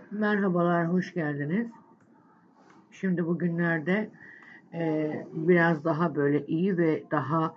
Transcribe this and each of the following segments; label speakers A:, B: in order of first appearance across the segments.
A: Merhabalar, hoş geldiniz. Şimdi bugünlerde biraz daha böyle iyi ve daha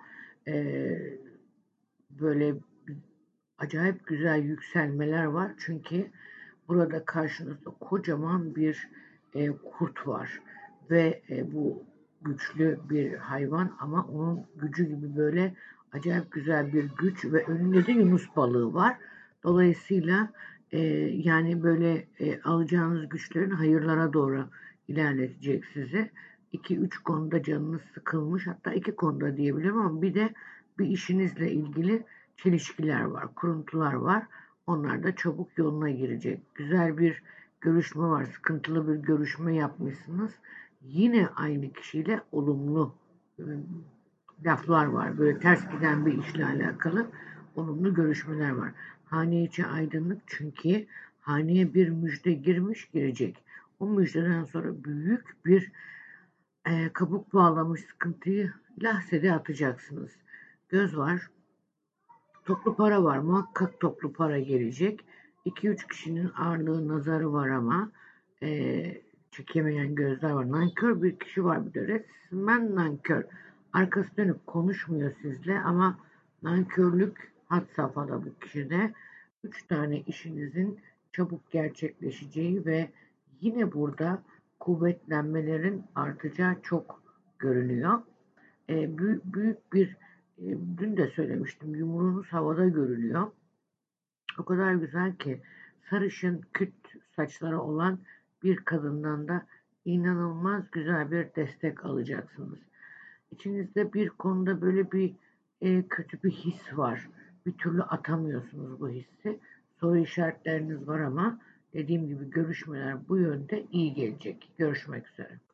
A: böyle acayip güzel yükselmeler var. Çünkü burada karşınızda kocaman bir kurt var ve bu güçlü bir hayvan ama onun gücü gibi böyle acayip güzel bir güç ve önünde de yunus balığı var. Dolayısıyla yani böyle alacağınız güçlerin hayırlara doğru ilerletecek sizi. 2-3 konuda canınız sıkılmış, hatta 2 konuda diyebilirim ama bir de bir işinizle ilgili çelişkiler var, kuruntular var. Onlar da çabuk yoluna girecek. Güzel bir görüşme var, sıkıntılı bir görüşme yapmışsınız. Yine aynı kişiyle olumlu laflar var. Böyle ters giden bir işle alakalı olumlu görüşmeler var. Hane içi aydınlık çünkü haneye bir müjde girecek. O müjdeden sonra büyük bir kabuk bağlamış sıkıntıyı lahzede atacaksınız. Göz var, toplu para var. Muhakkak toplu para gelecek. 2-3 kişinin ağırlığı nazarı var ama çekemeyen gözler var. Nankör bir kişi var bir de. Resmen nankör. Arkası dönüp konuşmuyor sizle ama nankörlük had safhada bu kişide. 3 tane işinizin çabuk gerçekleşeceği ve yine burada kuvvetlenmelerin artacağı çok görünüyor. Büyük bir dün de söylemiştim, yumruğunuz havada görülüyor. O kadar güzel ki sarışın küt saçları olan bir kadından da inanılmaz güzel bir destek alacaksınız. İçinizde bir konuda böyle bir kötü bir his var. Bir türlü atamıyorsunuz bu hissi. Soru işaretleriniz var ama dediğim gibi görüşmeler bu yönde iyi gelecek. Görüşmek üzere.